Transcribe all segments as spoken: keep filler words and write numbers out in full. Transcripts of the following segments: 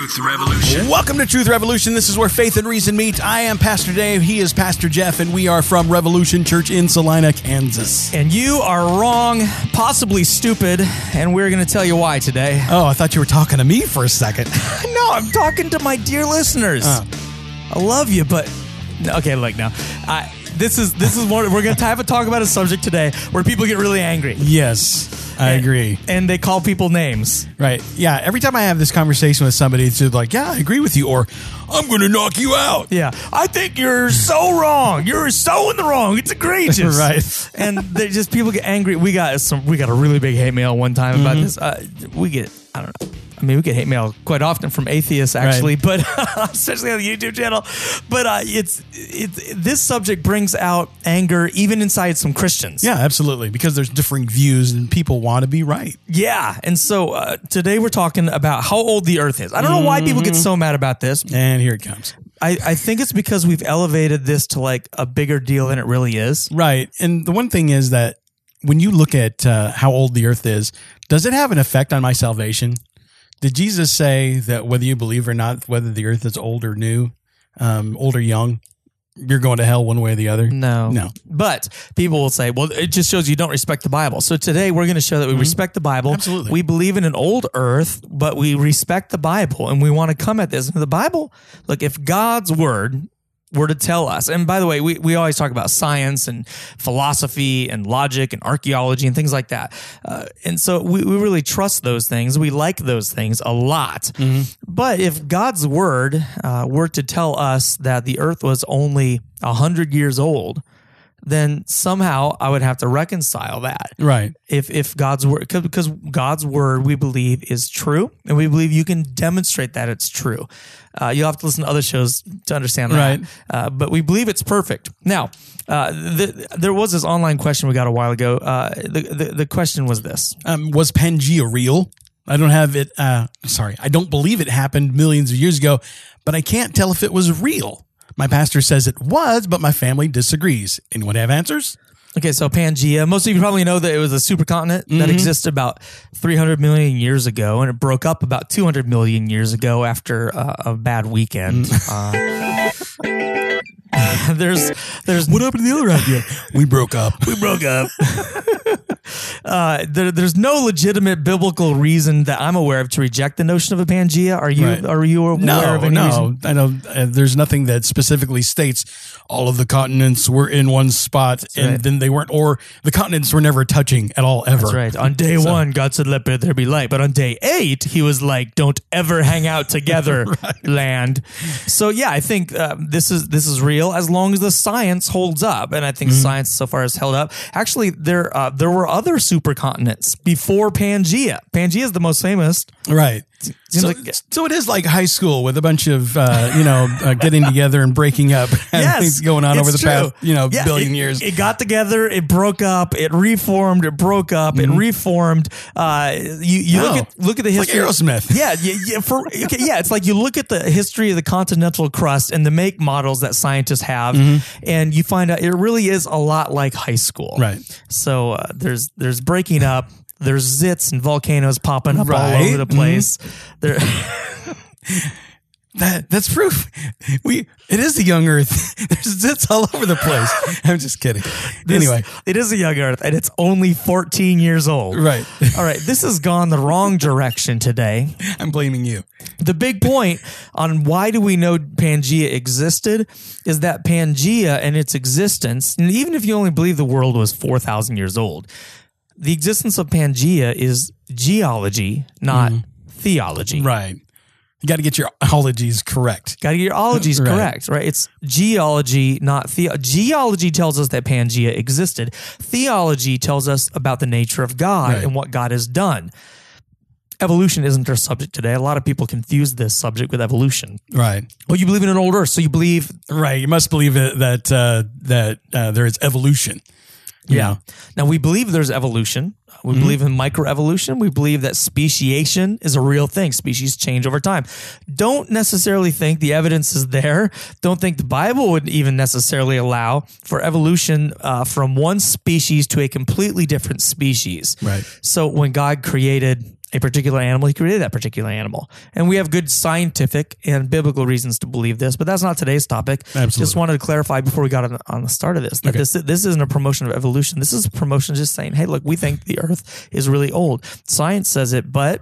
Truth Revolution. Welcome to Truth Revolution. This is where faith and reason meet. I am Pastor Dave. He is Pastor Jeff, and we are from Revolution Church in Salina, Kansas. And you are wrong, possibly stupid, and we're going to tell you why today. Oh, I thought you were talking to me for a second. No, I'm talking to my dear listeners. Oh. I love you, but okay, look now. I, this is this is more. We're going to have a talk about a subject today where people get really angry. Yes, I and, agree. And they call people names. Right. Yeah. Every time I have this conversation with somebody, it's just like, yeah, I agree with you, or I'm going to knock you out. Yeah. I think you're so wrong. You're so in the wrong. It's egregious. Right. And they just people get angry. We got some. We got a really big hate mail one time about mm-hmm. this. Uh, we get. I don't know. I mean, we get hate mail quite often from atheists, actually, right. but especially on the YouTube channel. But uh, it's it's this subject brings out anger even inside some Christians. Yeah, absolutely, because there's differing views and people want to be right. Yeah, and so uh, today we're talking about how old the Earth is. I don't know why people get so mad about this. And here it comes. I, I think it's because we've elevated this to like a bigger deal than it really is. Right, and the one thing is that when you look at uh, how old the Earth is, does it have an effect on my salvation? Did Jesus say that whether you believe or not, whether the earth is old or new, um, old or young, you're going to hell one way or the other? No. No. But people will say, well, it just shows you don't respect the Bible. So today we're going to show that we mm-hmm. respect the Bible. Absolutely. We believe in an old earth, but we respect the Bible, and we want to come at this. The Bible, look, if God's word were to tell us, and by the way, we, we always talk about science and philosophy and logic and archaeology and things like that. Uh, and so we, we really trust those things. We like those things a lot. Mm-hmm. But if God's word uh, were to tell us that the earth was only one hundred years old, then somehow I would have to reconcile that. Right. If if God's word, because God's word, we believe, is true, and we believe you can demonstrate that it's true. Uh, you'll have to listen to other shows to understand that. Right. Uh, but we believe it's perfect. Now, uh, the, there was this online question we got a while ago. Uh, the, the the question was this: um, Was Pangea real? I don't have it. Uh, sorry, I don't believe it happened millions of years ago, but I can't tell if it was real. My pastor says it was, but my family disagrees. Anyone have answers? Okay, so Pangea, most of you probably know that it was a supercontinent mm-hmm. that existed about three hundred million years ago, and it broke up about two hundred million years ago after uh, a bad weekend. Mm. Uh, there's, there's what happened to the other idea? We broke up. We broke up. Uh, there, there's no legitimate biblical reason that I'm aware of to reject the notion of a Pangea. Are you? Right. Are you aware no, of any no, reason? I know. Uh, there's nothing that specifically states all of the continents were in one spot, That's and right. then they weren't, or the continents were never touching at all ever. That's right. On day so. one, God said, "Let there be light," but on day eight, He was like, "Don't ever hang out together, right. land." So yeah, I think uh, this is this is real as long as the science holds up, and I think mm-hmm. science so far has held up. Actually, there uh, there were other supercontinents before Pangea. Pangea is the most famous. Right. So, like, so it is like high school with a bunch of, uh, you know, uh, getting together and breaking up and yes, things going on over the true. past, you know, yeah, billion it, years. It got together, it broke up, it reformed, it broke up, mm-hmm. it reformed. Uh, you you oh, look at look at the history. Like Aerosmith. Yeah, yeah, yeah, for, okay, yeah. It's like you look at the history of the continental crust and the make models that scientists have, mm-hmm. and you find out it really is a lot like high school. Right. So uh, there's there's breaking up. There's zits and volcanoes popping up right. all over the place. Mm-hmm. There, that that's proof. We it is the young Earth. There's zits all over the place. I'm just kidding. This, anyway, it is a young Earth, and it's only fourteen years old. Right. All right. This has gone the wrong direction today. I'm blaming you. The big point on why do we know Pangea existed is that Pangea and its existence, and even if you only believe the world was four thousand years old, the existence of Pangea is geology, not mm. theology. Right. You got to get your ologies correct. Got to get your ologies right. correct, right? It's geology, not theology. Geology tells us that Pangea existed. Theology tells us about the nature of God right. and what God has done. Evolution isn't our subject today. A lot of people confuse this subject with evolution. Right. Well, you believe in an old Earth, so you believe... Right. You must believe it, that uh, that uh, there is evolution. Yeah. Know? Now, we believe there's evolution. We mm-hmm. believe in microevolution. We believe that speciation is a real thing. Species change over time. Don't necessarily think the evidence is there. Don't think the Bible would even necessarily allow for evolution uh, from one species to a completely different species. Right. So when God created a particular animal, he created that particular animal. And we have good scientific and biblical reasons to believe this, but that's not today's topic. Absolutely. Just wanted to clarify before we got on, on the start of this, that Okay. this, this isn't a promotion of evolution. This is a promotion just saying, hey, look, we think the earth is really old. Science says it, but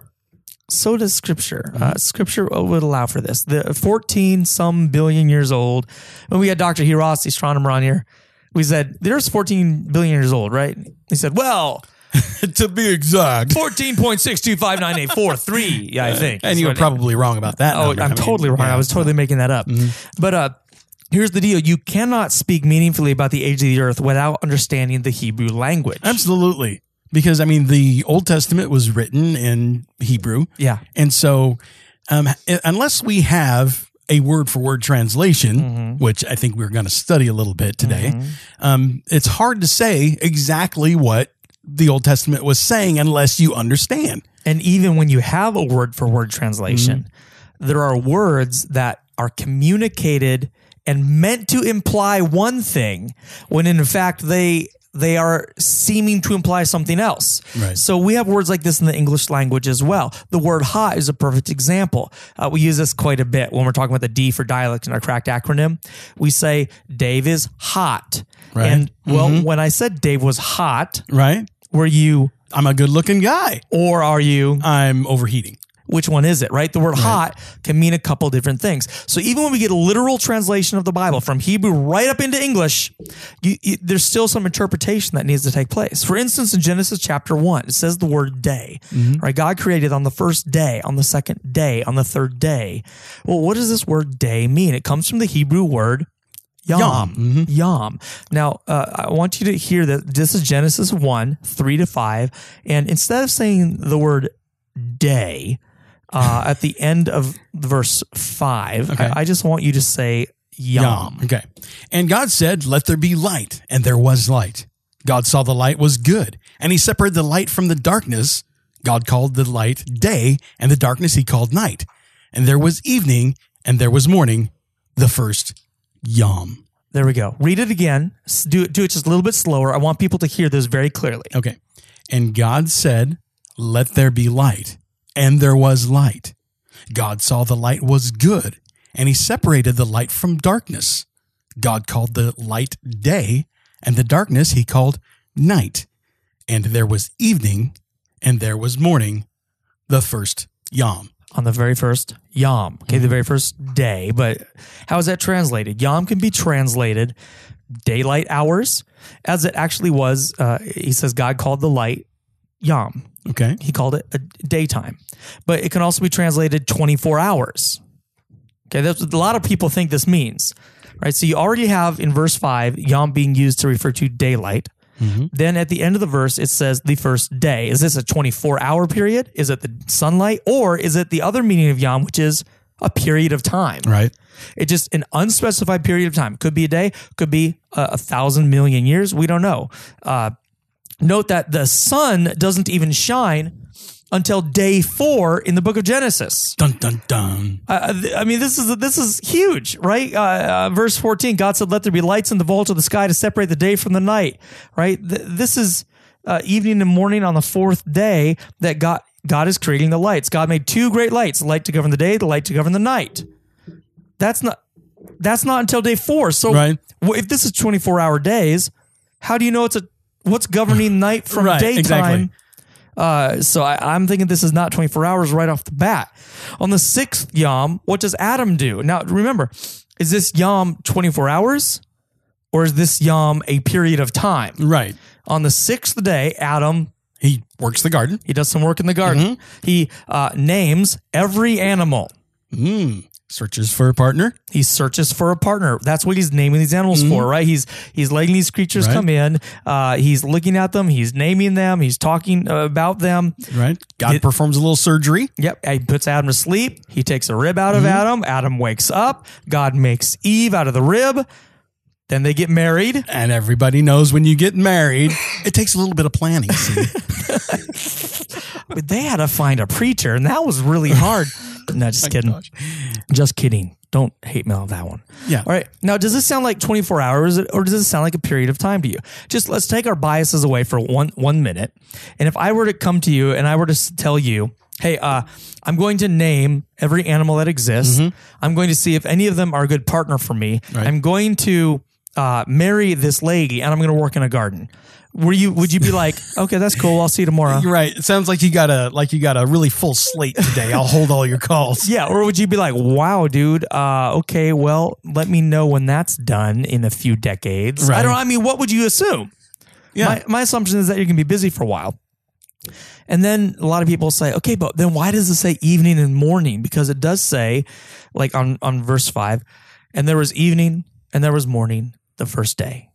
so does scripture. Mm-hmm. Uh, scripture would allow for this. The fourteen some billion years old. When we had Doctor Hiras, the astronomer, on here, we said, the earth's fourteen billion years old, right? He said, well, to be exact. fourteen point six two five nine eight four three, yeah, I think. And you were probably wrong about that. Oh, number. I'm I mean, totally wrong. yeah. I was totally making that up. But uh, here's the deal. You cannot speak meaningfully about the age of the earth without understanding the Hebrew language. Absolutely. Because, I mean, the Old Testament was written in Hebrew. Yeah. And so, um, unless we have a word for word translation, Mm-hmm. which I think we're going to study a little bit today, um, it's hard to say exactly what the Old Testament was saying unless you understand. And even when you have a word for word translation, there are words that are communicated and meant to imply one thing when in fact they they are seeming to imply something else. Right. So we have words like this in the English language as well. The word hot is a perfect example. Uh, we use this quite a bit when we're talking about the D for dialect in our cracked acronym. We say Dave is hot. Right. And well, when I said Dave was hot, Right? were you I'm a good looking guy. or are you? I'm overheating. Which one is it, right? The word hot can mean a couple different things. So even when we get a literal translation of the Bible from Hebrew right up into English, you, you, there's still some interpretation that needs to take place. For instance, in Genesis chapter one, it says the word day, right? God created on the first day, on the second day, on the third day. Well, what does this word day mean? It comes from the Hebrew word Yom. Yom. Yom. Now, uh, I want you to hear that this is Genesis one, three to five. And instead of saying the word day, Uh, at the end of verse five, Okay. I, I just want you to say Yom. Okay. And God said, let there be light. And there was light. God saw the light was good. And he separated the light from the darkness. God called the light day, and the darkness he called night. And there was evening, and there was morning, the first Yom. There we go. Read it again. S- Do it, do it just a little bit slower. I want people to hear this very clearly. Okay. And God said, let there be light. And there was light. God saw the light was good, and he separated the light from darkness. God called the light day, and the darkness he called night. And there was evening, and there was morning, the first Yom. On the very first Yom. Okay, the very first day. But how is that translated? Yom can be translated daylight hours, as it actually was. Uh, he says God called the light Yom. Okay. He called it a daytime, but it can also be translated twenty-four hours. Okay. That's what a lot of people think this means, right? So you already have in verse five, Yom being used to refer to daylight. Then at the end of the verse, it says the first day. Is this a twenty-four hour period? Is it the sunlight, or is it the other meaning of Yom, which is a period of time? Right. It's just an unspecified period of time. Could be a day, could be a, a thousand million years. We don't know. Uh, Note that the sun doesn't even shine until day four in the book of Genesis. Dun, dun, dun. Uh, I mean, this is this is huge, right? Uh, uh, verse fourteen, God said, let there be lights in the vault of the sky to separate the day from the night, right? Th- this is uh, evening and morning on the fourth day that God, God is creating the lights. God made two great lights, the light to govern the day, the light to govern the night. That's not, that's not until day four. So Right. well, if this is twenty-four hour days, how do you know it's a what's governing night from Right, daytime? exactly. Uh, so I, I'm thinking this is not twenty-four hours right off the bat. On the sixth Yom, what does Adam do? Now, remember, is this Yom twenty-four hours or is this Yom a period of time? Right. On the sixth day, Adam, He works the garden. he does some work in the garden. He uh, names every animal. Mm. Searches for a partner. He searches for a partner. That's what he's naming these animals for, right? He's he's letting these creatures Right. come in. Uh, he's looking at them. He's naming them. He's talking uh, about them. Right. God It- performs a little surgery. Yep. He puts Adam to sleep. He takes a rib out of Adam. Adam wakes up. God makes Eve out of the rib. Then they get married. And everybody knows when you get married, it takes a little bit of planning. See? But they had to find a preacher, and that was really hard. No, just kidding. Just kidding. don't hate mail that one. Yeah. All right. Now, does this sound like twenty-four hours or does it sound like a period of time to you? Just let's take our biases away for one one minute. And if I were to come to you and I were to tell you, hey, uh, I'm going to name every animal that exists. Mm-hmm. I'm going to see if any of them are a good partner for me. Right. I'm going to uh, marry this lady and I'm going to work in a garden. Were you? Would you be like, okay, that's cool. I'll see you tomorrow. You're right. It sounds like you got a like you got a really full slate today. I'll hold all your calls. Yeah. Or would you be like, wow, dude. Uh, okay, well, let me know when that's done in a few decades. Right. I don't know. I mean, what would you assume? Yeah. My, my assumption is that you're gonna be busy for a while. And then a lot of people say, okay, but then why does it say evening and morning? Because it does say, like on on verse five, and there was evening and there was morning the first day.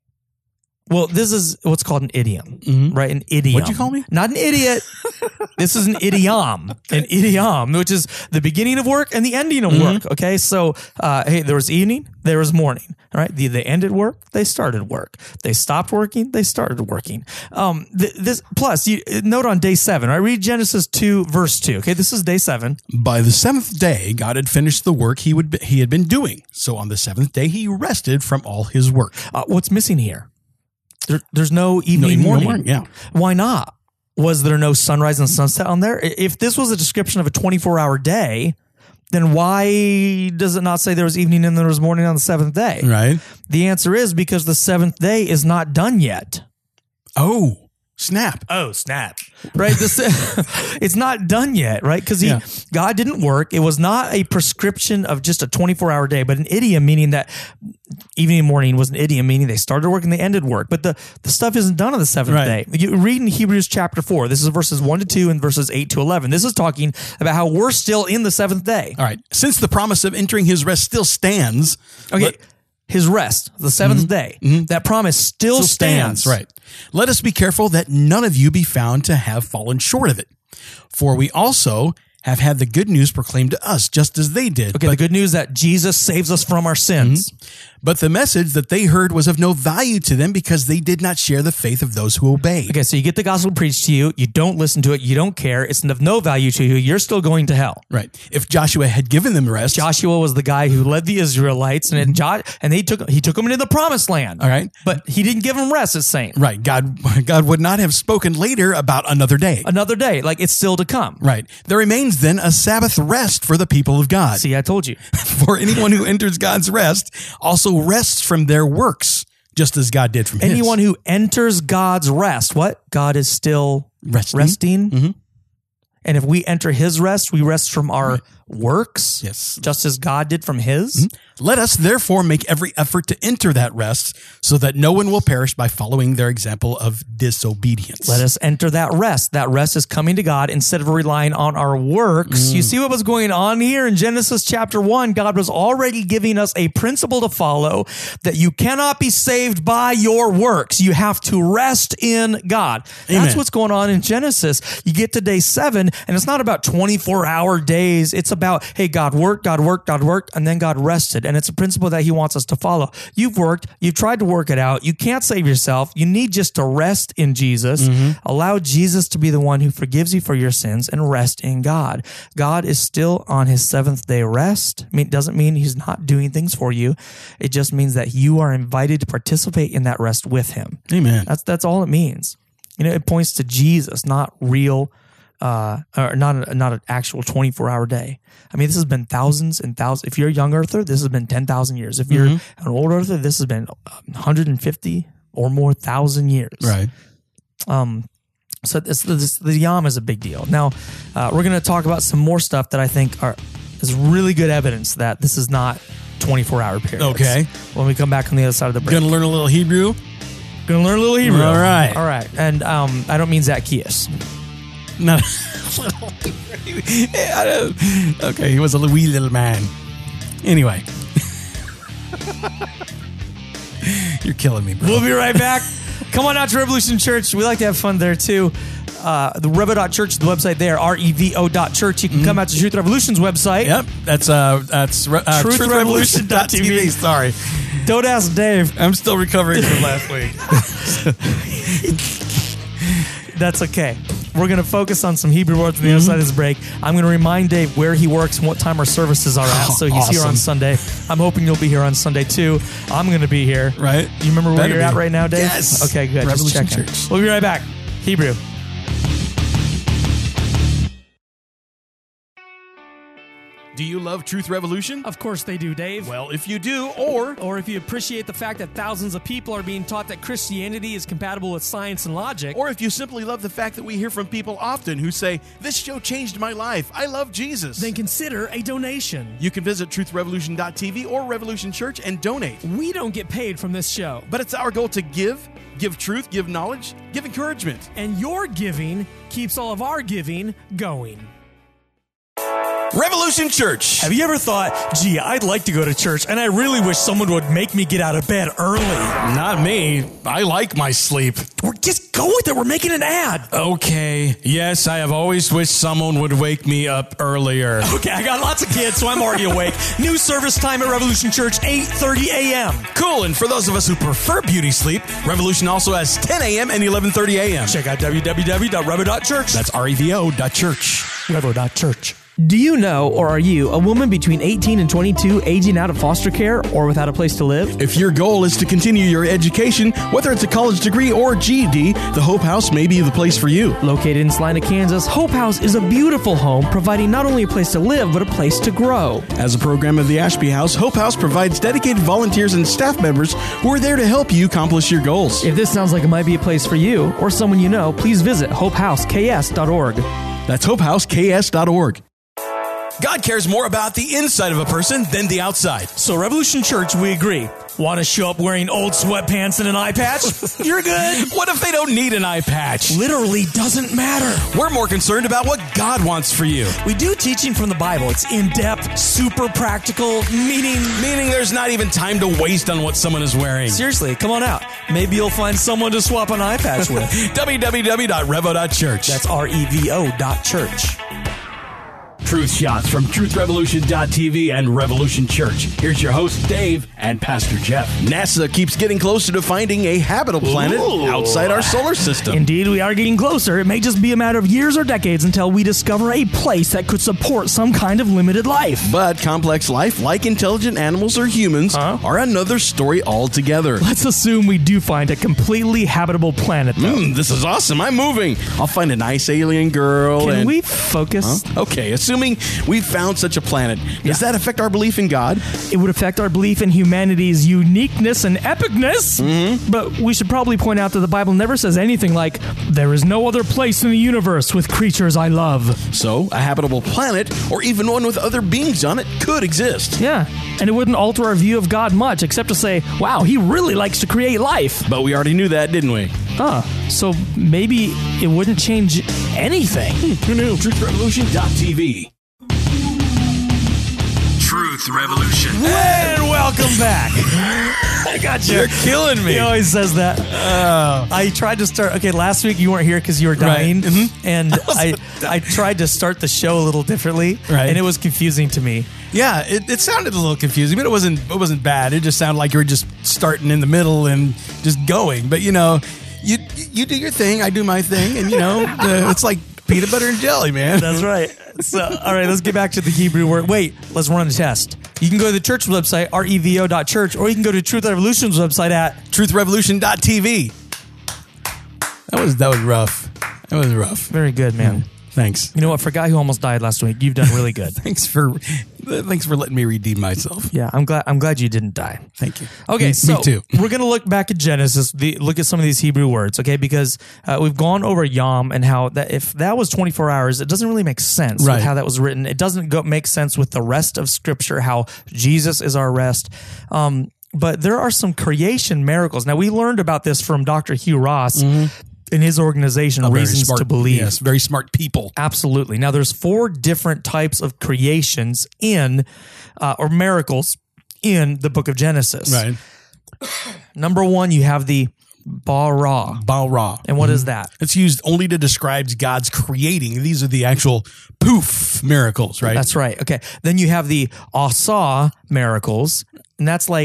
Well, this is what's called an idiom, mm-hmm. right? An idiom. What'd you call me? Not an idiot. This is an idiom. Okay. An idiom, which is the beginning of work and the ending of mm-hmm. work. Okay, so uh, hey, there was evening, there was morning. All right, they, they ended work, they started work. They stopped working, they started working. Um, th- this plus, you note on day seven. I right? Read Genesis two, verse two. Okay, this is day seven. By the seventh day, God had finished the work he would be, he had been doing. So on the seventh day, he rested from all his work. Uh, what's missing here? There, there's no evening, no, evening morning. morning. Yeah. Why not? Was there no sunrise and sunset on there? If this was a description of a twenty-four hour day, then why does it not say there was evening and there was morning on the seventh day? Right. The answer is because the seventh day is not done yet. Oh. Snap. Oh, snap. Right? This, it's not done yet, right? Because yeah. God didn't work. It was not a prescription of just a twenty-four hour day, but an idiom, meaning that evening and morning was an idiom, meaning they started work and they ended work. But the, the stuff isn't done on the seventh right. day. You read in Hebrews chapter four. This is verses one to two and verses eight to eleven. This is talking about how we're still in the seventh day. All right. Since the promise of entering his rest still stands. Okay. Let- His rest, the seventh mm-hmm. day, mm-hmm. that promise still, still stands. stands. Right. Let us be careful that none of you be found to have fallen short of it. For we also have had the good news proclaimed to us, just as they did. Okay, but, the good news that Jesus saves us from our sins. Mm-hmm. But the message that they heard was of no value to them because they did not share the faith of those who obeyed. Okay, so you get the gospel preached to you, you don't listen to it, you don't care, it's of no value to you, you're still going to hell. Right. If Joshua had given them rest. Joshua was the guy who led the Israelites, and, it, and they took he took them into the promised land. All right. But he didn't give them rest, it's saying. Right. God, God would not have spoken later about another day. Another day, like it's still to come. Right. There remains then a Sabbath rest for the people of God. See, I told you. For anyone who enters God's rest also rests from their works, just as God did from his. Anyone who enters God's rest, what? God is still resting. resting. Mm-hmm. And if we enter his rest, we rest from our right. works, yes, just as God did from his. Mm-hmm. Let us therefore make every effort to enter that rest so that no one will perish by following their example of disobedience. Let us enter that rest. That rest is coming to God instead of relying on our works. Mm. You see what was going on here in Genesis chapter one? God was already giving us a principle to follow that you cannot be saved by your works. You have to rest in God. Amen. That's what's going on in Genesis. You get to day seven and it's not about twenty-four hour days. It's about, hey, God worked, God worked, God worked, and then God rested. And it's a principle that he wants us to follow. You've worked, you've tried to work it out. You can't save yourself. You need just to rest in Jesus. Mm-hmm. Allow Jesus to be the one who forgives you for your sins and rest in God. God is still on his seventh day rest. I mean, it doesn't mean he's not doing things for you. It just means that you are invited to participate in that rest with him. Amen. That's, that's all it means. You know, it points to Jesus, not real Uh, or not a, not an actual twenty-four hour day. I mean, this has been thousands and thousands. If you're a young earther, this has been ten thousand years. If you're mm-hmm. an old earther, this has been one hundred fifty or more thousand years. Right. Um. So this, this, the yom is a big deal. Now, uh, we're going to talk about some more stuff that I think are is really good evidence that this is not twenty-four hour periods. Okay. When we come back on the other side of the break. Going to learn a little Hebrew? Going to learn a little Hebrew. All right. All right. And um, I don't mean Zacchaeus. No. Okay, he was a wee little man. Anyway. You're killing me, bro. We'll be right back. Come on out to Revolution Church. We like to have fun there, too. Uh, the Revo dot church is the website there, R E V O dot church. You can mm. come out to Truth Revolution's website. Yep, that's uh, that's uh, truth revolution dot t v. Sorry. Don't ask Dave. I'm still recovering from last week. That's okay. we're going to focus on some Hebrew words on the mm-hmm. other side of this break. I'm going to remind Dave where he works and what time our services are at. So he's awesome. here on Sunday. I'm hoping you'll be here on Sunday too. I'm going to be here. Right. You remember where Better you're be. at right now, Dave? Yes. Okay, good. Revolution Just checking. Church. We'll be right back. Hebrew. Do you love Truth Revolution? Of course they do, Dave. Well, if you do, or... Or if you appreciate the fact that thousands of people are being taught that Christianity is compatible with science and logic. Or if you simply love the fact that we hear from people often who say, this show changed my life. I love Jesus. Then consider a donation. You can visit truth revolution dot t v or Revolution Church and donate. We don't get paid from this show. But it's our goal to give, give truth, give knowledge, give encouragement. And your giving keeps all of our giving going. Revolution Church. Have you ever thought, gee, I'd like to go to church, and I really wish someone would make me get out of bed early? Not me. I like my sleep. We're just go with it. We're making an ad. Okay. Yes, I have always wished someone would wake me up earlier. Okay, I got lots of kids, so I'm already awake. New service time at Revolution Church, eight thirty a.m. Cool. And for those of us who prefer beauty sleep, Revolution also has ten a.m. and eleven thirty a.m. Check out w w w dot revo dot church. That's R E V O dot church. revo dot church. Do you know, or are you, a woman between eighteen and twenty-two aging out of foster care or without a place to live? If your goal is to continue your education, whether it's a college degree or G E D, the Hope House may be the place for you. Located in Salina, Kansas, Hope House is a beautiful home providing not only a place to live, but a place to grow. As a program of the Ashby House, Hope House provides dedicated volunteers and staff members who are there to help you accomplish your goals. If this sounds like it might be a place for you or someone you know, please visit hope house k s dot org. That's hope house k s dot org. God cares more about the inside of a person than the outside. So Revolution Church, we agree. Want to show up wearing old sweatpants and an eye patch? You're good. What if they don't need an eye patch? Literally doesn't matter. We're more concerned about what God wants for you. We do teaching from the Bible. It's in-depth, super practical, meaning... Meaning there's not even time to waste on what someone is wearing. Seriously, come on out. Maybe you'll find someone to swap an eye patch with. w w w dot revo dot church. That's R E V O dot church. Truth shots from truth revolution dot t v and Revolution Church. Here's your host, Dave, and Pastor Jeff. NASA keeps getting closer to finding a habitable planet Ooh. outside our solar system. Indeed, we are getting closer. It may just be a matter of years or decades until we discover a place that could support some kind of limited life. But complex life, like intelligent animals or humans, Huh? are another story altogether. Let's assume we do find a completely habitable planet, though. Mm, this is awesome. I'm moving. I'll find a nice alien girl. Can and... we focus? Huh? Okay, assuming we've found such a planet, does that affect our belief in God? It would affect our belief in humanity's uniqueness and epicness. Mm-hmm. But we should probably point out that the Bible never says anything like, there is no other place in the universe with creatures I love. So, a habitable planet, or even one with other beings on it, could exist. Yeah, and it wouldn't alter our view of God much, except to say, wow, he really likes to create life. But we already knew that, didn't we? Huh, so maybe it wouldn't change anything. Who knew? truth revolution dot t v. Truth Revolution. And welcome back. I got you. You're killing me. He always says that. Oh. I tried to start. Okay, last week you weren't here because you were dying, Right. Mm-hmm. and I I tried to start the show a little differently, Right. and it was confusing to me. Yeah, it, it sounded a little confusing, but it wasn't it wasn't bad. It just sounded like you were just starting in the middle and just going. But you know, you you do your thing, I do my thing, and you know, uh, it's like peanut butter and jelly, man. That's right. So, all right, let's get back to the Hebrew word. Wait, let's run a test. You can go to the church website, R E V O dot church, or you can go to Truth Revolution's website at truth revolution dot t v. That was that was rough. That was rough. Very good, man. Thanks. You know what? For a guy who almost died last week, you've done really good. Thanks for thanks for letting me redeem myself. Yeah, I'm glad. I'm glad you didn't die. Thank you. Okay, me, so me too. we're gonna look back at Genesis, the, look at some of these Hebrew words, okay? Because uh, we've gone over Yom and how that if that was twenty-four hours, it doesn't really make sense Right. with how that was written. It doesn't go make sense with the rest of Scripture, how Jesus is our rest. Um, but there are some creation miracles. Now we learned about this from Doctor Hugh Ross in his organization, Very Reasons smart, to Believe. Yes, very smart people. Absolutely. Now, there's four different types of creations in, uh, or miracles in the book of Genesis. Right. Number one, you have the bara. Bara. And what is that? It's used only to describe God's creating. These are the actual poof miracles, right? That's right. Okay. Then you have the asa miracles, and that's like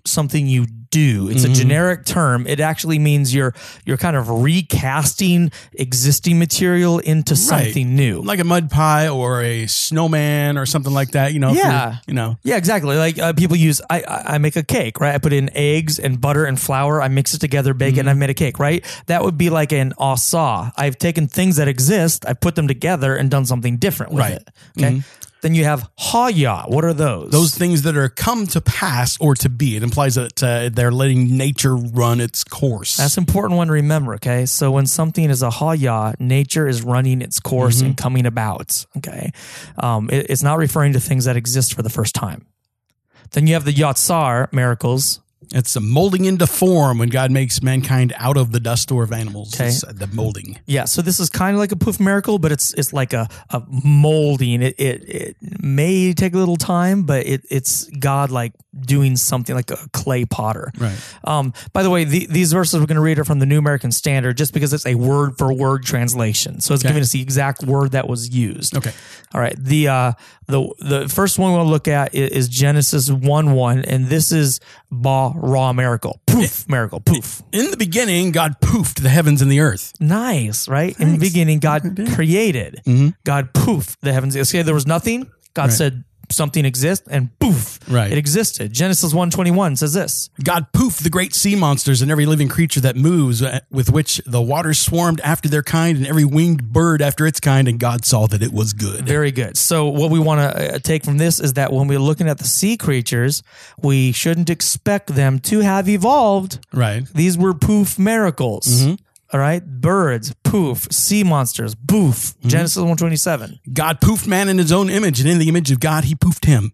something you do. It's mm-hmm. a generic term. It actually means you're you're kind of recasting existing material into something right. new, like a mud pie or a snowman or something like that. You know, yeah, you know, yeah, exactly. Like uh, people use. I I make a cake, right? I put in eggs and butter and flour. I mix it together, bake mm-hmm. it, and I've made a cake, right? That would be like an asa. I've taken things that exist, I've put them together, and done something different with right. it. Okay. Mm-hmm. Then you have haya. What are those? Those things that are come to pass or to be. It implies that uh, they're letting nature run its course. That's an important one to remember, okay? So when something is a haya, nature is running its course mm-hmm. and coming about, okay? Um, it, it's not referring to things that exist for the first time. Then you have the yatsar, miracles. It's a molding into form when God makes mankind out of the dust or of animals. Okay. It's the molding. Yeah, so this is kind of like a poof miracle, but it's it's like a, a molding. It, it it may take a little time, but it it's God like doing something like a clay potter. Right. Um, by the way, the, these verses we're going to read are from the New American Standard just because it's a word for word translation. So it's okay. giving us the exact word that was used. Okay. All right. The uh, the the first one we'll look at is Genesis one one, and this is ba ra miracle. Poof miracle. Poof. In the beginning, God poofed the heavens and the earth. Nice, right? Thanks. In the beginning, God created. Mm-hmm. God poofed the heavens. Okay, there was nothing. God right. said something exists, and poof, right. it existed. Genesis one twenty-one says this. God poofed the great sea monsters and every living creature that moves, with which the waters swarmed after their kind, and every winged bird after its kind, and God saw that it was good. Very good. So what we want to take from this is that when we're looking at the sea creatures, we shouldn't expect them to have evolved. Right. These were poof miracles. Mm-hmm. All right, birds, poof, sea monsters, boof. Mm-hmm. Genesis one twenty-seven. God poofed man in his own image, and in the image of God, he poofed him.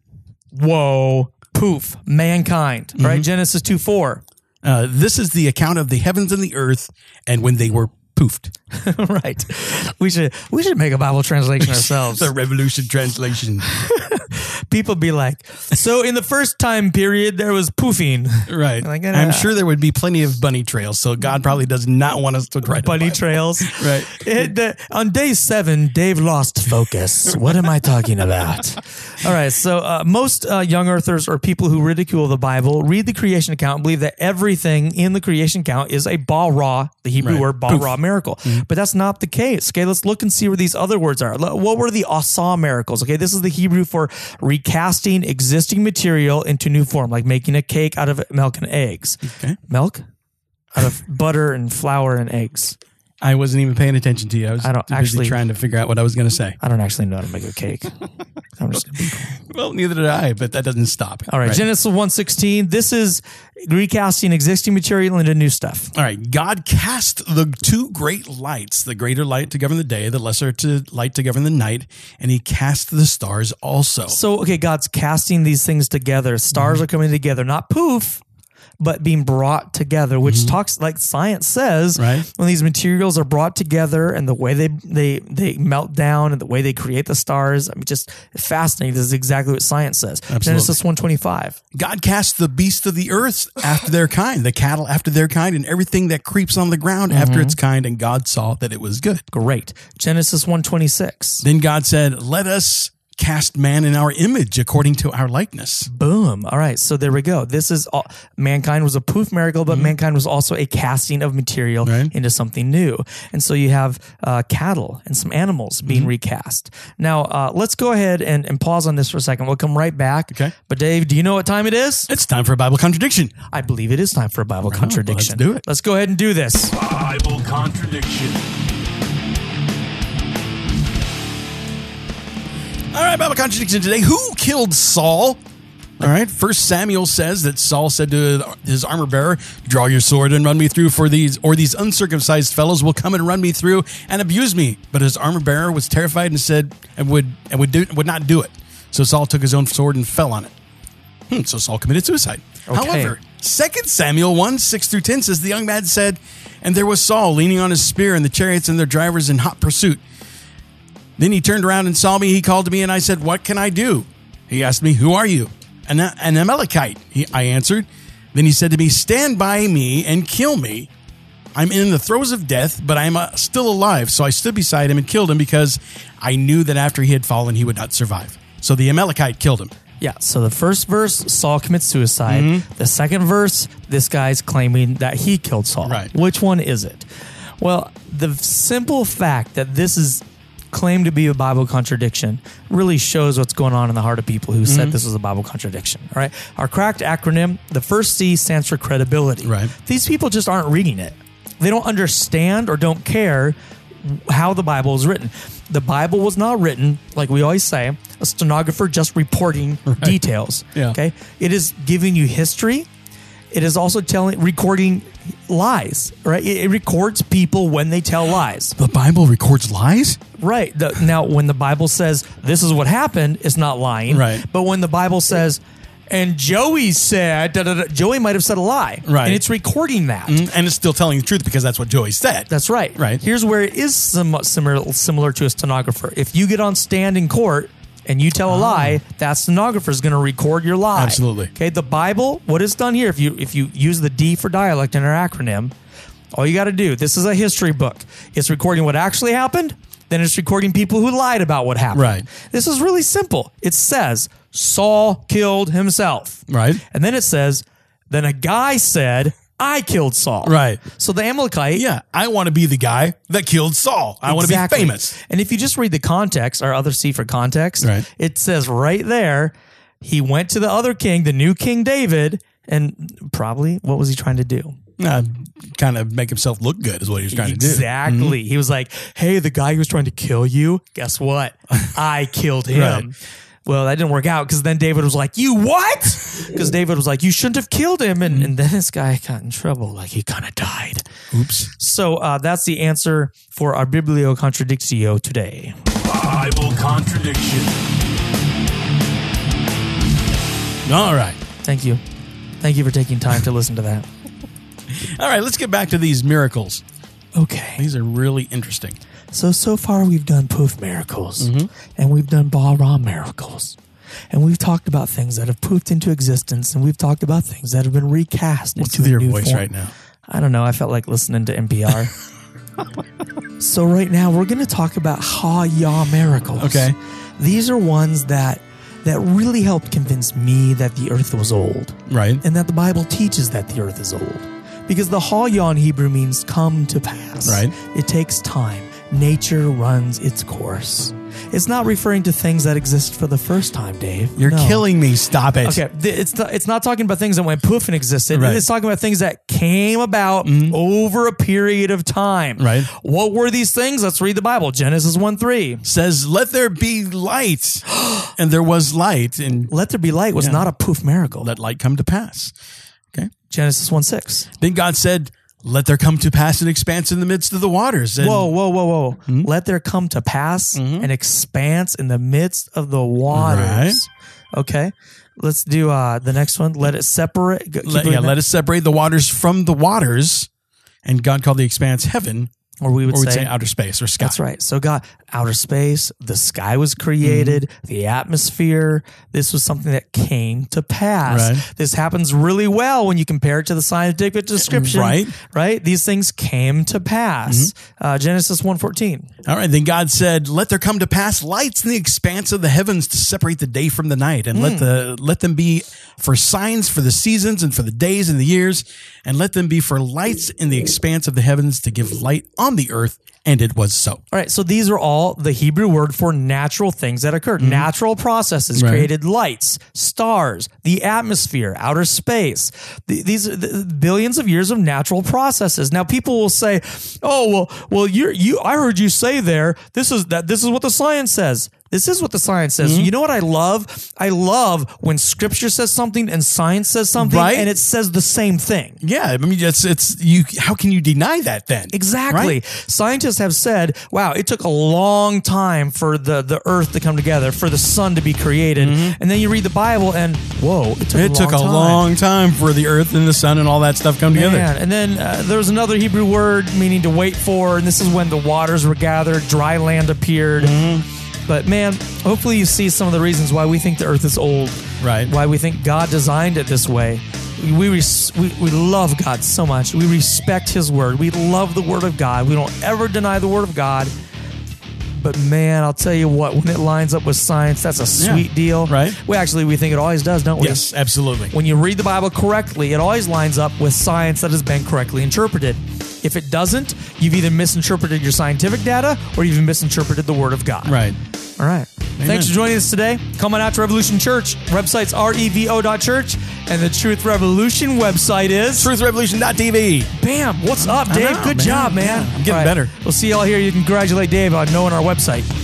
Whoa, poof, mankind. Mm-hmm. All right, Genesis two four. Uh, this is the account of the heavens and the earth, and when they were poofed. Right. We should we should make a Bible translation ourselves. The Revolution translation. People be like, so in the first time period, there was poofing. Right. Like, uh, I'm sure there would be plenty of bunny trails, so God probably does not want us to write bunny trails. Right. It, uh, on day seven, Dave lost focus. What am I talking about? All right. So uh, most uh, young earthers or people who ridicule the Bible read the creation account and believe that everything in the creation account is a ba-ra, the Hebrew right. word ba-ra miracle. Mm-hmm. But that's not the case. Okay, let's look and see where these other words are. What were the asa miracles? Okay, this is the Hebrew for recasting existing material into new form, like making a cake out of milk and eggs. Okay. Milk? Out of butter and flour and eggs. I wasn't even paying attention to you. I was I don't too actually busy trying to figure out what I was going to say. I don't actually know how to make a cake. I'm just well, neither did I, but that doesn't stop. All right, right. Genesis one sixteen. This is recasting existing material into new stuff. All right. God cast the two great lights, the greater light to govern the day, the lesser to light to govern the night, and he cast the stars also. So, okay, God's casting these things together. Stars mm-hmm. are coming together, not poof, but being brought together, which mm-hmm. talks like science says, right. when these materials are brought together and the way they, they, they melt down and the way they create the stars. I mean, just fascinating. This is exactly what science says. Absolutely. Genesis one twenty-five. God cast the beasts of the earth after their kind, the cattle after their kind, and everything that creeps on the ground mm-hmm. after its kind, and God saw that it was good. Great. Genesis one twenty-six. Then God said, let us cast man in our image according to our likeness. Boom. All right. So there we go. This is all, mankind was a poof miracle, but mm-hmm. mankind was also a casting of material right. into something new. And so you have uh, cattle and some animals being mm-hmm. recast. Now, uh, let's go ahead and, and pause on this for a second. We'll come right back. Okay. But Dave, do you know what time it is? It's time for a Bible contradiction. I believe it is time for a Bible contradiction. Well, let's do it. Let's go ahead and do this. Bible contradiction. All right, Bible contradiction today. Who killed Saul? All right, First Samuel says that Saul said to his armor bearer, "Draw your sword and run me through, for these or these uncircumcised fellows will come and run me through and abuse me." But his armor bearer was terrified and said and would and would do would not do it. So Saul took his own sword and fell on it. Hmm, so Saul committed suicide. Okay. However, Second Samuel one six through ten says the young man said, "And there was Saul leaning on his spear, and the chariots and their drivers in hot pursuit. Then he turned around and saw me. He called to me, and I said, 'What can I do?' He asked me, 'Who are you?' An, an Amalekite,' he, I answered. Then he said to me, 'Stand by me and kill me. I'm in the throes of death, but I'm uh, still alive.' So I stood beside him and killed him because I knew that after he had fallen, he would not survive. So the Amalekite killed him. Yeah, so the first verse, Saul commits suicide. Mm-hmm. The second verse, this guy's claiming that he killed Saul. Right. Which one is it? Well, the simple fact that this is claimed to be a Bible contradiction really shows what's going on in the heart of people who Mm-hmm. said this was a Bible contradiction. All right. Our cracked acronym, the first C stands for credibility. Right. These people just aren't reading it. They don't understand or don't care how the Bible is written. The Bible was not written, like we always say, a stenographer just reporting details. Yeah. Okay. It is giving you history. It is also telling, recording lies, right? It, it records people when they tell lies. The Bible records lies? Right. The, now, when the Bible says this is what happened, it's not lying. Right. But when the Bible says, and Joey said, da, da, da, Joey might have said a lie. Right. And it's recording that. Mm, And it's still telling the truth because that's what Joey said. That's right. Right. Here's where it is somewhat similar, similar to a stenographer. If you get on stand in court and you tell a lie, that stenographer is going to record your lie. Absolutely. Okay. The Bible, what it's done here, if you if you use the D for dialect in our acronym, all you got to do, this is a history book. It's recording what actually happened. Then it's recording people who lied about what happened. Right. This is really simple. It says Saul killed himself. Right. And then it says, then a guy said, I killed Saul. Right. So the Amalekite. Yeah, I want to be the guy that killed Saul. I want to be Exactly. famous. And if you just read the context, our other C for context, Right. it says right there, he went to the other king, the new King David, and probably, what was he trying to do? Uh, kind of make himself look good is what he was trying to do. Exactly. He was like, hey, the guy who was trying to kill you, guess what? I killed him. Right. Well, that didn't work out because then David was like, you what? Because David was like, you shouldn't have killed him. And, and then this guy got in trouble. Like he kind of died. Oops. So uh, that's the answer for our Biblio Contradictio today. Bible contradiction. All right. Thank you. Thank you for taking time to listen to that. All right, let's get back to these miracles. Okay. These are really interesting. So, so far we've done poof miracles Mm-hmm. and we've done Ba-Ra miracles and we've talked about things that have poofed into existence and we've talked about things that have been recast. What's into with a your new voice form. right now? I don't know. I felt like listening to N P R. So right now we're going to talk about Ha-Ya miracles. Okay. These are ones that that really helped convince me that the earth was old. Right. And that the Bible teaches that the earth is old. Because the Ha-Ya in Hebrew means come to pass. Right. It takes time. Nature runs its course. It's not referring to things that exist for the first time, Dave. You're No. killing me. Stop it. Okay, th- it's not, it's not talking about things that went poof and existed. Right. It's talking about things that came about over a period of time. Right. What were these things? Let's read the Bible. Genesis one three. Says, let there be light. And there was light, and Let there be light was Yeah. not a poof miracle. let light come to pass. Okay. Genesis one six. Then God said, let there come to pass an expanse in the midst of the waters. And Whoa, whoa, whoa, whoa. Let there come to pass an expanse in the midst of the waters. Right. Okay. Let's do uh, the next one. Let it separate. Go- keep let, reading yeah, that. let us separate the waters from the waters. And God called the expanse heaven, Or we would or we'd say, say outer space or sky. that's right. So God, outer space, the sky was created, Mm-hmm. the atmosphere. This was something that came to pass. Right. This happens really well when you compare it to the scientific description. Right. Right. These things came to pass. Mm-hmm. Uh, Genesis one fourteen. All right. Then God said, let there come to pass lights in the expanse of the heavens to separate the day from the night, and Hmm. let the let them be for signs for the seasons and for the days and the years, and let them be for lights in the expanse of the heavens to give light on the earth. And it was so. All right, so these are all the Hebrew word for natural things that occurred. Natural processes Mm-hmm. Right. created lights, stars, the atmosphere, outer space. Th- These are the billions of years of natural processes. Now, people will say, "Oh, well, well, you're you. I heard you say there. This is that. This is what the science says." This is what the science says. Mm-hmm. You know what I love? I love when Scripture says something and science says something, Right. and it says the same thing. Yeah, I mean, it's it's you. How can you deny that then? Exactly. Right? Scientists have said, wow, it took a long time for the, the earth to come together, for the sun to be created. And then you read the Bible and, whoa, it took It a took a long time. long time for the earth and the sun and all that stuff come together. Man. And then uh, there was another Hebrew word meaning to wait for, and this is when the waters were gathered, dry land appeared. Mm-hmm. But man, hopefully you see some of the reasons why we think the earth is old. Right. Why we think God designed it this way. We, res- we we love God so much. We respect His word. We love the word of God. We don't ever deny the word of God. But man, I'll tell you what, when it lines up with science, that's a sweet Yeah, deal. right? We actually, we think it always does, don't we? Yes, absolutely. When you read the Bible correctly, it always lines up with science that has been correctly interpreted. If it doesn't, you've either misinterpreted your scientific data or you've misinterpreted the Word of God. Right. All right. Thanks for joining us today. Come on out to Revolution Church. Website's revo dot church. And the Truth Revolution website is truth revolution dot t v. Bam. What's up, I Dave? know, Good man. job, man. Yeah, I'm getting All right. better. We'll see y'all here. You can congratulate Dave on knowing our website.